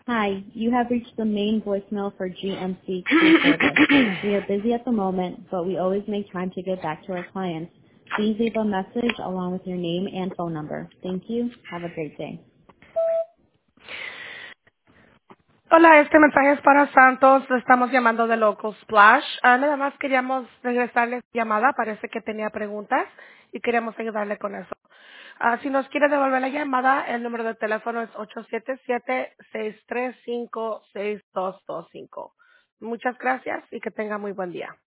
Hi, you have reached the main voicemail for GMC Crew Service. We are busy at the moment, but we always make time to get back to our clients. Please leave a message along with your name and phone number. Thank you. Have a great day. Hola, este mensaje es para Santos. Le estamos llamando de Local Splash. Nada más queríamos regresarle su llamada. Parece que tenía preguntas y queríamos ayudarle con eso. Si nos quiere devolver la llamada, el número de teléfono es 877-635-6225. Muchas gracias y que tenga muy buen día.